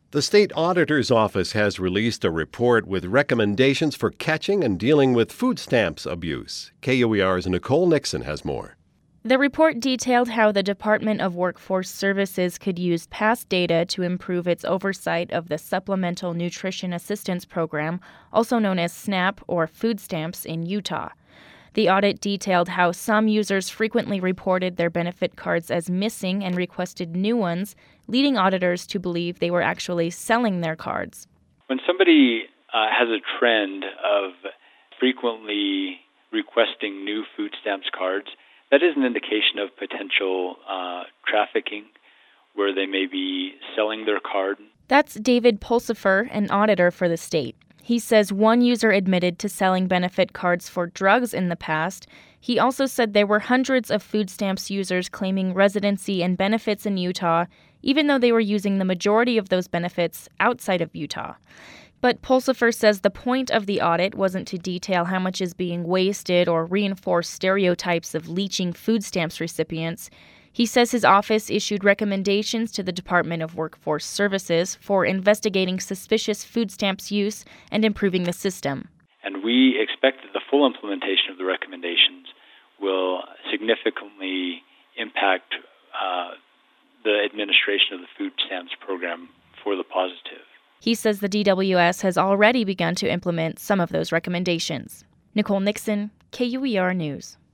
The state auditor's office has released a report with recommendations for catching and dealing with food stamps abuse. KUER's Nicole Nixon has more. The report detailed how the Department of Workforce Services could use past data to improve its oversight of the Supplemental Nutrition Assistance Program, also known as SNAP or food stamps, in Utah. The audit detailed how some users frequently reported their benefit cards as missing and requested new ones, leading auditors to believe they were actually selling their cards. When somebody has a trend of frequently requesting new food stamps cards, that is an indication of potential trafficking, where they may be selling their card. That's David Pulsifer, an auditor for the state. He says one user admitted to selling benefit cards for drugs in the past. He also said there were hundreds of food stamps users claiming residency and benefits in Utah, even though they were using the majority of those benefits outside of Utah. But Pulsifer says the point of the audit wasn't to detail how much is being wasted or reinforce stereotypes of leeching food stamps recipients. He says his office issued recommendations to the Department of Workforce Services for investigating suspicious food stamps use and improving the system. And we expect that the full implementation of the recommendations will significantly impact the administration of the food stamps program for the positive. He says the DWS has already begun to implement some of those recommendations. Nicole Nixon, KUER News.